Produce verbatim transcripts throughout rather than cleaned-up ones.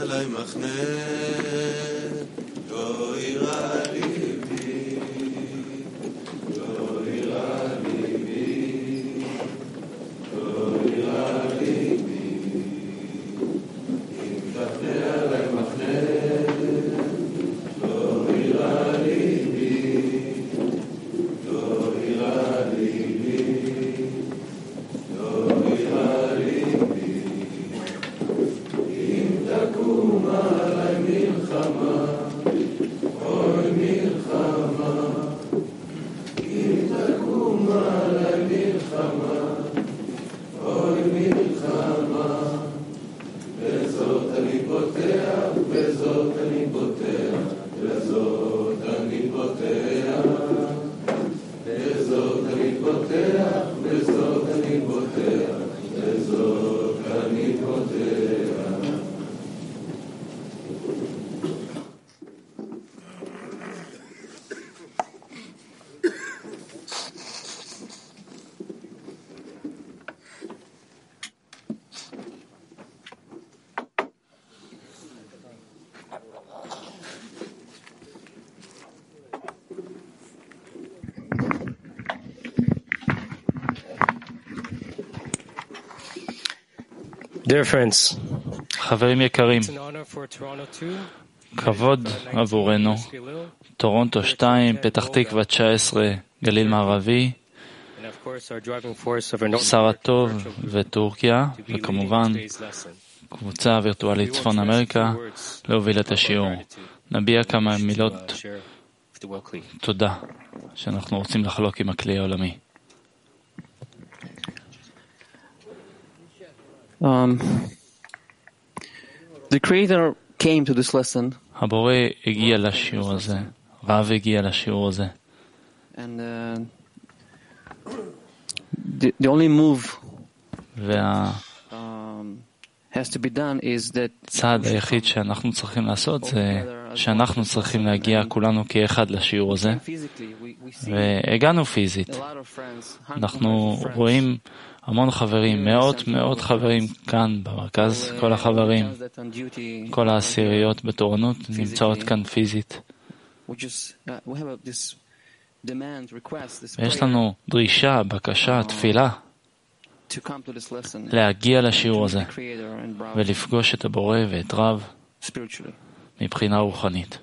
עלי מחנה, לא ירא ליבי, לא ירא ליבי, לא ירא ליבי, אם תפנה עלי מחנה, לא ירא ליבי, לא ירא ליבי, לא ירא ליבי, אם תקום עלי מלחמה, אוי מלחמה, אם תקום עלי מלחמה, אוי מלחמה, בזאת אני פותח, בזאת אני פותח, בזאת אני פותח, בזאת אני פותח, בזאת אני פותח, בזאת אני פותח. Dear friends, חברים יקרים, כבוד עבורנו, טורונטו שתיים, פתח תקווה תשע עשרה, גליל מערבי, סרטוב וטורקיה, וכמובן קבוצה וירטואלית צפון אמריקה, להוביל את השיעור. נביע כמה מילות תודה שאנחנו רוצים לחלוק עם הכלי העולמי. Um, the Creator came to this lesson. הבורא הגיע לשיעור הזה, רב הגיע לשיעור הזה. And uh, the, the only move וה... um, has to be done is that הצעד היחיד שאנחנו צריכים לעשות זה שאנחנו צריכים להגיע כולנו כאחד לשיעור הזה, והגענו פיזית. אנחנו רואים המון חברים, מאות מאות חברים כאן במרכז, כל החברים, כל העשיריות בתורנות נמצאות כאן פיזית. ויש לנו דרישה, בקשה, תפילה, להגיע לשיעור הזה ולפגוש את הבורא ואת רב מבחינה רוחנית.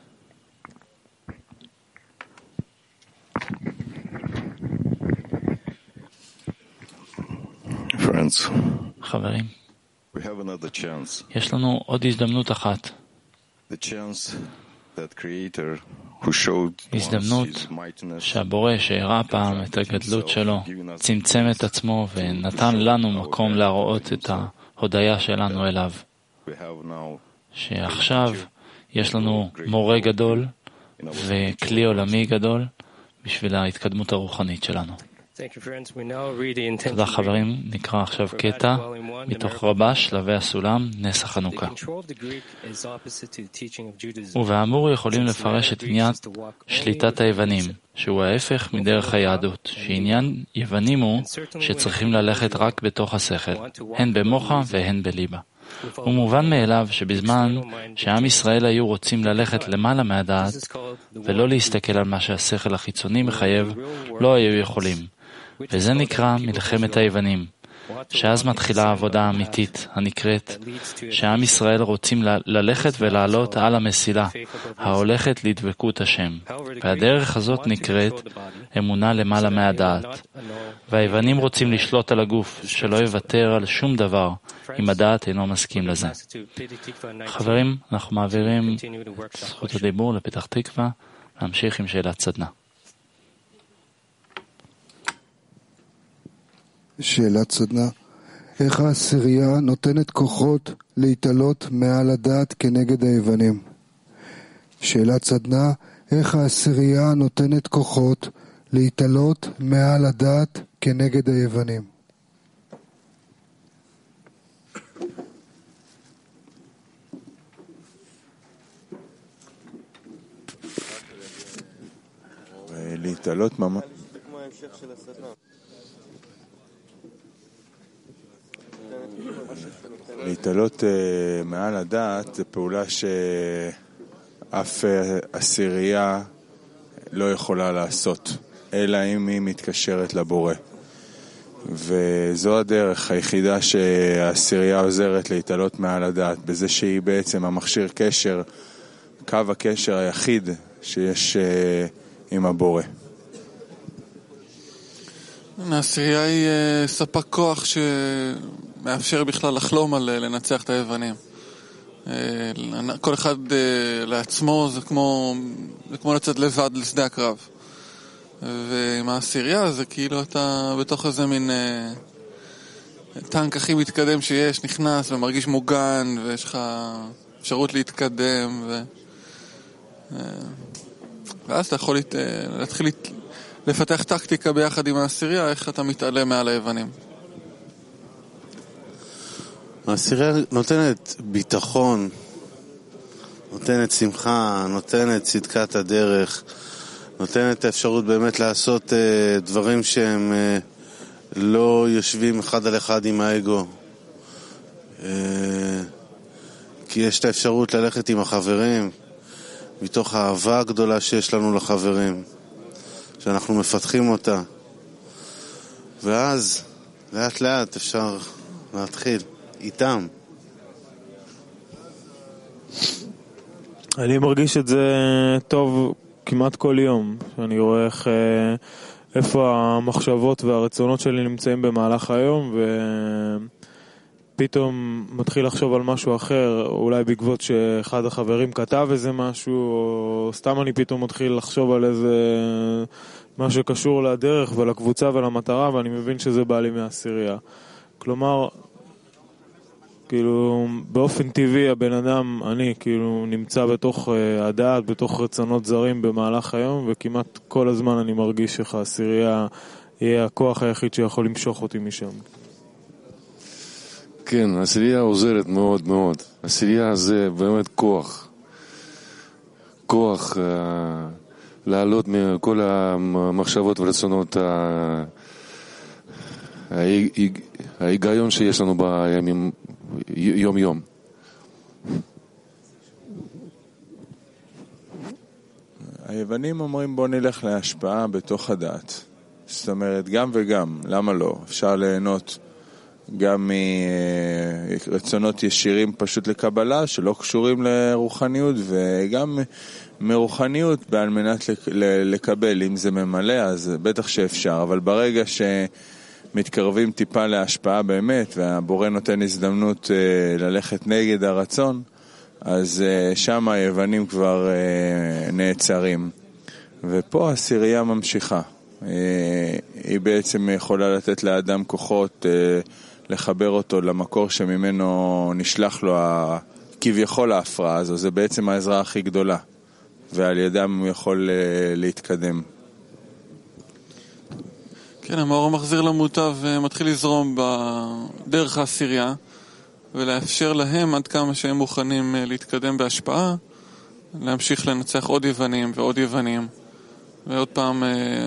Friends, חברים, we have another chance. יש לנו עוד הזדמנות אחת. The chance that Creator who showed הזדמנות once his mightiness שהבורא שהראה פעם את הגדלות שלו צמצם את עצמו ונתן לנו מקום להראות את ההודיה שלנו אליו. we have now שעכשיו יש לנו מורה גדול וכלי עולמי גדול בשביל ההתקדמות הרוחנית שלנו. תודה חברים, נקרא עכשיו קטע מתוך רבש שלבי הסולם, נס החנוכה. ובאמור יכולים לפרש את עניין שליטת היוונים, שהוא ההפך מדרך היהדות, שעניין יוונים הוא שצריכים ללכת רק בתוך השכל, הן במוחה והן בליבה. הוא מובן מאליו שבזמן שעם ישראל היו רוצים ללכת למעלה מהדעת ולא להסתכל על מה שהשכל החיצוני מחייב, לא היו יכולים. וזה נקרא מלחמת היוונים, שאז מתחילה העבודה האמיתית הנקראת שעם ישראל רוצים ל- ללכת ולעלות על המסילה ההולכת לדבקות השם, והדרך הזאת נקראת אמונה למעלה מהדעת. והיוונים רוצים לשלוט על הגוף שלא יוותר על שום דבר אם הדעת אינו מסכים לזה. חברים, אנחנו מעבירים זכות הדיבור לפתח תקווה, להמשיך עם שאלת סדנה. שאלת סדנה, איך העשירייה נותנת כוחות להתעלות מעל הדעת כנגד היוונים? שאלת סדנה, איך העשירייה נותנת כוחות להתעלות מעל הדעת כנגד היוונים? להתעלות ממש. כמו ההמשך של הסדנה. להתעלות uh, מעל הדעת זה פעולה שאף uh, עשירייה לא יכולה לעשות, אלא אם היא מתקשרת לבורא. וזו הדרך היחידה שהעשירייה עוזרת להתעלות מעל הדעת, בזה שהיא בעצם המכשיר קשר, קו הקשר היחיד שיש uh, עם הבורא. העשירייה היא uh, ספק כוח שמאפשר בכלל לחלום על uh, לנצח את היוונים. Uh, כל אחד uh, לעצמו זה כמו, זה כמו לצאת לבד לשדה הקרב. ועם העשירייה זה כאילו אתה בתוך איזה מין אה, טנק הכי מתקדם שיש, נכנס ומרגיש מוגן ויש לך אפשרות להתקדם ו... אה, ואז אתה יכול להת... להתחיל להת... לפתח טקטיקה ביחד עם העשירייה, איך אתה מתעלה מעל היוונים. העשירייה נותנת ביטחון, נותנת שמחה, נותנת צדקת הדרך, נותנת האפשרות באמת לעשות uh, דברים שהם uh, לא יושבים אחד על אחד עם האגו. Uh, כי יש את האפשרות ללכת עם החברים, מתוך האהבה הגדולה שיש לנו לחברים, שאנחנו מפתחים אותה. ואז, לאט לאט אפשר להתחיל איתם. אני מרגיש את זה טוב כמעט כל יום, שאני רואה איך, איפה המחשבות והרצונות שלי נמצאים במהלך היום, ופתאום מתחיל לחשוב על משהו אחר, אולי בעקבות שאחד החברים כתב איזה משהו, או סתם אני פתאום מתחיל לחשוב על איזה משהו שקשור לדרך ולקבוצה ולמטרה, ואני מבין שזה בא לי מהעשירייה. כלומר, כאילו, באופן טבעי הבן אדם, אני כאילו נמצא בתוך uh, הדעת, בתוך רצונות זרים במהלך היום, וכמעט כל הזמן אני מרגיש שהעשירייה יהיה הכוח היחיד שיכול למשוך אותי משם. כן, העשירייה עוזרת מאוד מאוד. העשירייה זה באמת כוח. כוח uh, לעלות מכל המחשבות ורצונות ה... ההיגיון שיש לנו בימים יום יום. היוונים אומרים בוא נלך להשפעה בתוך הדעת. זאת אומרת גם וגם, למה לא? אפשר ליהנות גם מרצונות ישירים פשוט לקבלה שלא קשורים לרוחניות, וגם מרוחניות על מנת לקבל. אם זה ממלא אז בטח שאפשר, אבל ברגע ש... מתקרבים טיפה להשפעה באמת, והבורא נותן הזדמנות אה, ללכת נגד הרצון, אז אה, שם היוונים כבר אה, נעצרים. ופה העשירייה ממשיכה. אה, היא בעצם יכולה לתת לאדם כוחות, אה, לחבר אותו למקור שממנו נשלח לו ה... כביכול ההפרעה הזו. זה בעצם העזרה הכי גדולה, ועל ידם הוא יכול אה, להתקדם. כן, המאור המחזיר למוטב מתחיל לזרום בדרך העשירייה, ולאפשר להם עד כמה שהם מוכנים להתקדם בהשפעה, להמשיך לנצח עוד יוונים ועוד יוונים. ועוד פעם,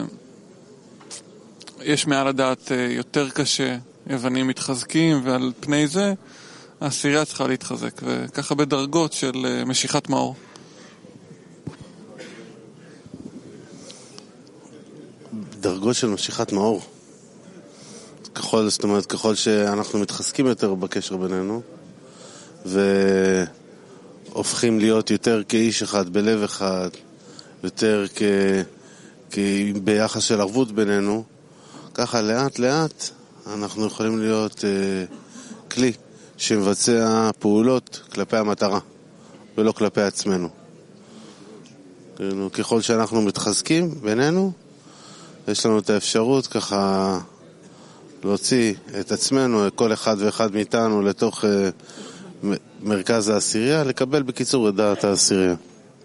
יש מעל הדעת יותר קשה, יוונים מתחזקים, ועל פני זה העשירייה צריכה להתחזק, וככה בדרגות של משיכת מאור. דרגות של משיכת מאור. ככל, זאת אומרת, ככל שאנחנו מתחזקים יותר בקשר בינינו, והופכים להיות יותר כאיש אחד, בלב אחד, יותר כ... כ... ביחס של ערבות בינינו, ככה לאט לאט אנחנו יכולים להיות uh, כלי שמבצע פעולות כלפי המטרה, ולא כלפי עצמנו. ככל שאנחנו מתחזקים בינינו, יש לנו את האפשרות ככה להוציא את עצמנו, כל אחד ואחד מאיתנו, לתוך uh, מ- מרכז העשירייה, לקבל בקיצור את דעת העשירייה.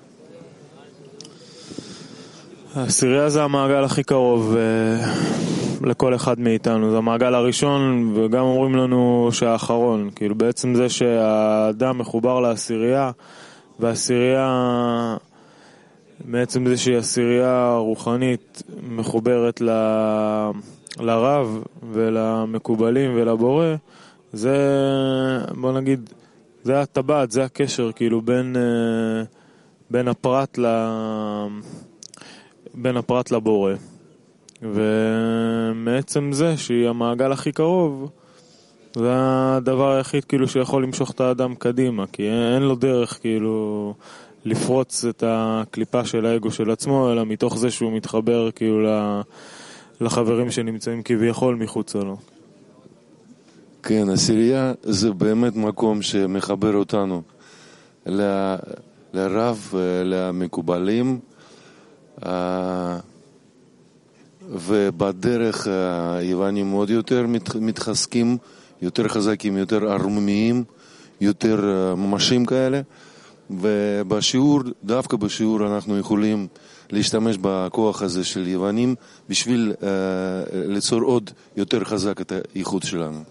העשירייה זה המעגל הכי קרוב uh, לכל אחד מאיתנו. זה המעגל הראשון, וגם אומרים לנו שהאחרון. כאילו בעצם זה שהאדם מחובר לעשירייה, והעשירייה... בעצם זה שהיא עשירייה רוחנית מחוברת ל... לרב ולמקובלים ולבורא, זה, בוא נגיד, זה הטבעת, זה הקשר כאילו בין, בין הפרט ל... בין הפרט לבורא. ומעצם זה שהיא המעגל הכי קרוב, זה הדבר היחיד כאילו שיכול למשוך את האדם קדימה, כי אין לו דרך כאילו לפרוץ את הקליפה של האגו של עצמו, אלא מתוך זה שהוא מתחבר כאילו לחברים שנמצאים כביכול מחוץ לו. כן, עשירייה זה באמת מקום שמחבר אותנו ל... לרב, למקובלים, ובדרך היוונים עוד יותר מתחזקים, יותר חזקים, יותר ערמומיים, יותר ממשיים כאלה, ובשיעור, דווקא בשיעור אנחנו יכולים להשתמש בכוח הזה של יוונים בשביל uh, ליצור עוד יותר חזק את האיחוד שלנו.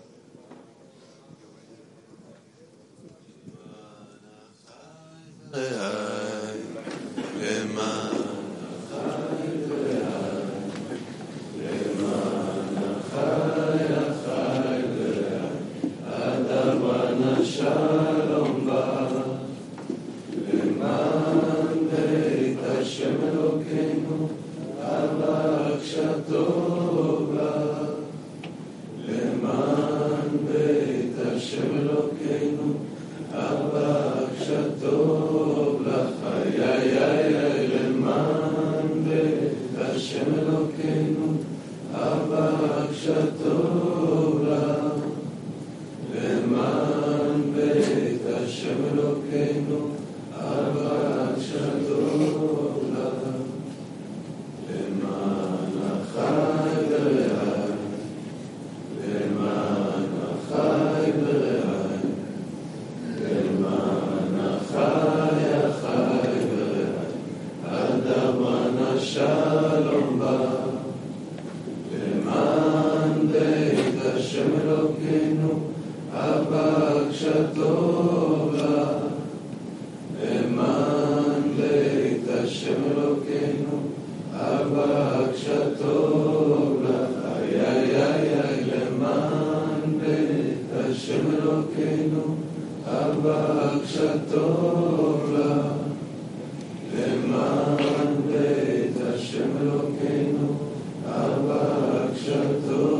למען בית השם אלוקינו, אבא קשתו